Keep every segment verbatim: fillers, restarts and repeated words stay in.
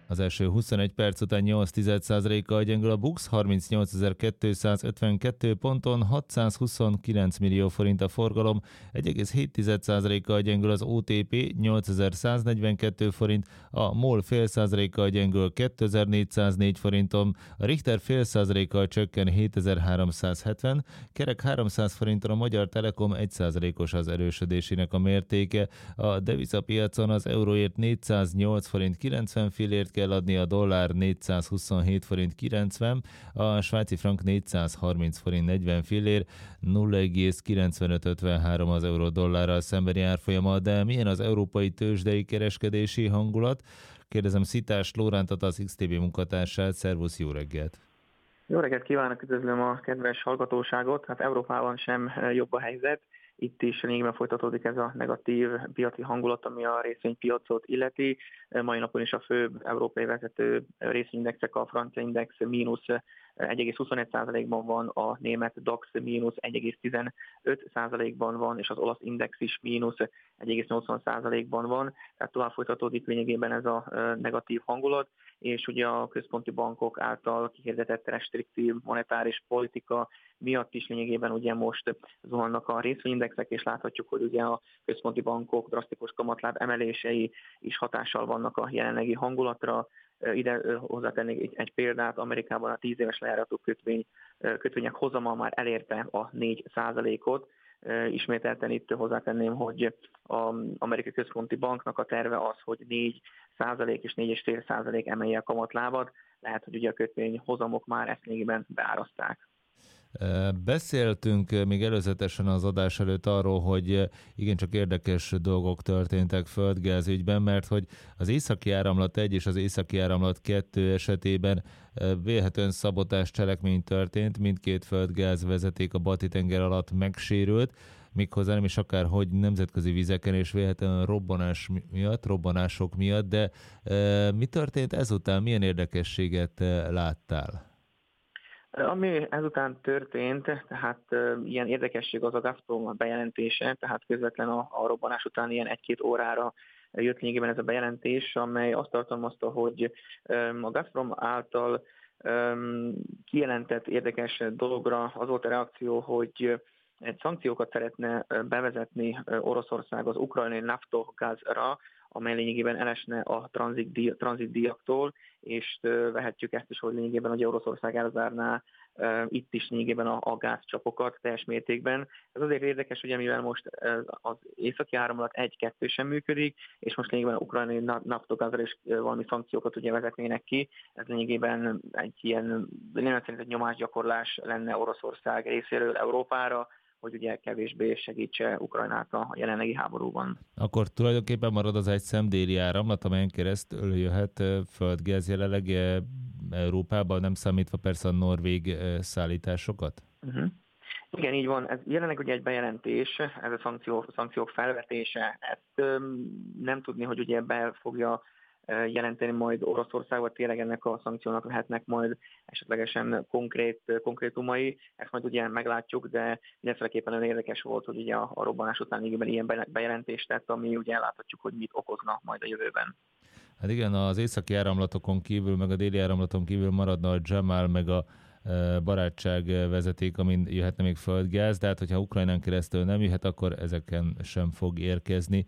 Az első huszonegy perc után nyolc tized százalékkal gyengül a BUX, harmincnyolcezer-kétszázötvenkettő ponton, hatszázhuszonkilenc millió forint a forgalom, egy egész hét tized százalékkal gyengül az o té pé, nyolcezer-száznegyvenkettő forint, a MOL fél százalékkal gyengül kétezer-négyszáznégy forinton, a Richter fél százalékkal csökken hétezer-háromszázhetven, kerek háromszáz forinton a Magyar Telekom egy százalékos az erősödésének a mértéke, a devizapiacon az euróért négyszáznyolc forint kilencven fillért kell adni, a dollár négyszázhuszonhét forint kilencven, a svájci frank négyszázharminc forint negyven fillér, nulla egész kilencvenöt ötvenhárom az euró dollárral szembeni árfolyama, de milyen az európai tőzsdei kereskedési hangulat? Kérdezem Szitás Lórántot, az iksz té bé munkatársát. Szervusz, jó reggelt! Jó reggelt kívánok, üdvözlöm a kedves hallgatóságot. Hát Európában sem jobb a helyzet. Itt is lényegében folytatódik ez a negatív piaci hangulat, ami a részvénypiacot illeti. Mai napon is a fő európai vezető részvényindexek, a francia index mínusz egy egész huszonegy százalékban van, a német DAX mínusz egy egész tizenöt százalékban van, és az olasz index is mínusz egy egész nyolcvan százalékban van. Tehát tovább folytatódik lényegében ez a negatív hangulat, és ugye a központi bankok által kihirdetett restriktív monetáris politika miatt is lényegében ugye most zuhannak a részvényindexek, és láthatjuk, hogy ugye a központi bankok drasztikus kamatláb emelései is hatással vannak a jelenlegi hangulatra. Ide hozzátennék egy, egy példát, Amerikában a tíz éves lejáratú kötvény, kötvények hozama már elérte a négy százalékot. Ismételten itt hozzátenném, hogy az Amerikai Központi Banknak a terve az, hogy négy százalék és négy egész öt százalék emelje a kamatlábat. Lehet, hogy ugye a kötvény hozamok már ezt lényegében beáraszták. Beszéltünk még előzetesen az adás előtt arról, hogy igencsak érdekes dolgok történtek földgáz ügyben, mert hogy az északi áramlat egy és az északi áramlat kettő esetében vélhetően szabotás cselekmény történt, mindkét földgáz vezeték a Balti-tenger alatt megsérült, méghozzá nem is akár hogy nemzetközi vizeken és vélhetően robbanás miatt, robbanások miatt, de mi történt ezután, milyen érdekességet láttál? Ami ezután történt, tehát e, ilyen érdekesség az a Gazprom bejelentése, tehát közvetlen a, a robbanás után ilyen egy-két órára jött lényegében ez a bejelentés, amely azt tartalmazta, hogy e, a Gazprom által e, kijelentett érdekes dologra az volt a reakció, hogy egy szankciókat szeretne bevezetni Oroszország az ukrajnai Naftogazra, amely lényegében elesne a tranzitdíjaktól, és vehetjük ezt is, hogy lényegében hogy Oroszország elzárná itt is lényegében a, a gázcsapokat teljes mértékben. Ez azért érdekes, ugye mivel most az északi áramlat egy-kettő sem működik, és most lényegében ukrajnai Naftogazra is valami szankciókat ugye vezetnének ki. Ez lényegében egy ilyen, nem szerint egy nyomásgyakorlás lenne Oroszország részéről Európára, hogy ugye kevésbé segítse Ukrajnát a jelenlegi háborúban. Akkor tulajdonképpen marad az egy szem déli áramlat, amelyen keresztül jöhet földgáz jelenleg Európában, nem számítva persze a norvég szállításokat? Uh-huh. Igen, így van. Ez jelenleg ugye egy bejelentés, ez a szankció, szankciók felvetése. Ezt um, nem tudni, hogy ugye be fogja jelenteni majd Oroszország, vagy tényleg ennek a szankciónak lehetnek majd esetlegesen konkrét, konkrétumai. Ezt majd ugye meglátjuk, de mindenféleképpen nagyon érdekes volt, hogy ugye a, a robbanás után ilyen bejelentést tett, ami ugye láthatjuk, hogy mit okozna majd a jövőben. Hát igen, az északi áramlatokon kívül, meg a déli áramlaton kívül maradna a Jamal, meg a barátság vezeték, amin jöhetne még földgáz, de hát hogyha Ukrajnán keresztül nem jöhet, akkor ezeken sem fog érkezni.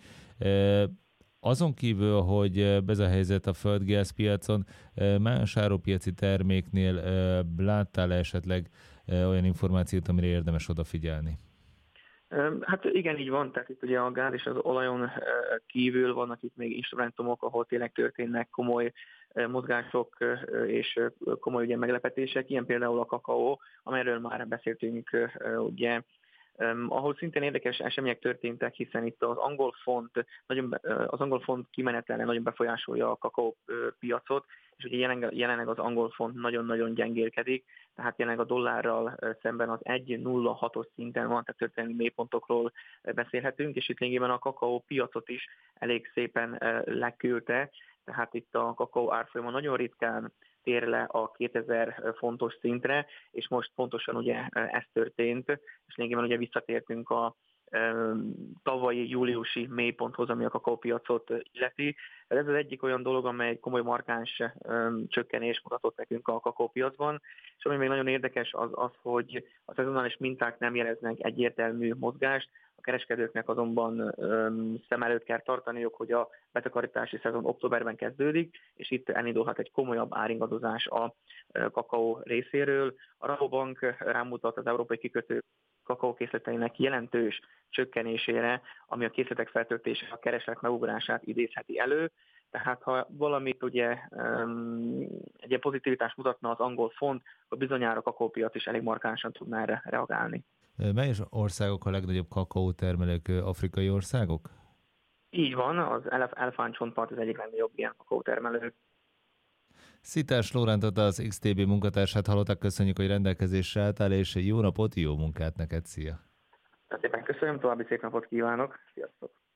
Azon kívül, hogy ez a helyzet a földgázpiacon, más árupiaci terméknél láttál esetleg olyan információt, amire érdemes odafigyelni? Hát igen, így van, tehát itt ugye a gáz és az olajon kívül vannak itt még instrumentumok, ahol tényleg történnek komoly mozgások és komoly ugye meglepetések, ilyen például a kakaó, amelyről már beszéltünk ugye, Um, ahol szintén érdekes események történtek, hiszen itt az angol font, nagyon, az angol font kimenetele nagyon befolyásolja a kakaó piacot, és ugye jelenleg, jelenleg az angol font nagyon-nagyon gyengélkedik, tehát jelenleg a dollárral szemben az egy egész nulla hatos szinten van, tehát történelmi mélypontokról beszélhetünk, és itt lényegében a kakaó piacot is elég szépen leküldte, tehát itt a kakaó árfolyama nagyon ritkán tér le a kétezer fontos szintre, és most pontosan ugye ez történt, és lényegében ugye visszatértünk a tavalyi júliusi mélyponthoz, ami a kakaópiacot illeti. Ez az egyik olyan dolog, amely komoly markáns csökkenés mutatott nekünk a kakaópiacban, és ami még nagyon érdekes az az, hogy a szezonális minták nem jeleznek egyértelmű mozgást, a kereskedőknek azonban öm, szem előtt kell tartaniuk, hogy a betakarítási szezon októberben kezdődik, és itt elindulhat egy komolyabb áringadozás a kakaó részéről. A Rabobank rámutat az európai kikötő kakaókészleteinek jelentős csökkenésére, ami a készletek feltöltése, a kereslet megugrását idézheti elő. Tehát ha valamit ugye um, egy ilyen pozitivitás mutatna az angol font, akkor bizonyára a kakaópiac is elég markánsan tudná erre reagálni. Mely országok a legnagyobb kakaótermelők? Afrikai országok? Így van, az elefántcsontpart az egyik legnagyobb ilyen kakaótermelő. Szitás Lórántot, az iksz té bé munkatársát hallottak, köszönjük, hogy rendelkezésre álltál, és jó napot, jó munkát neked, szia! Szépen köszönöm, további szép napot kívánok, sziasztok!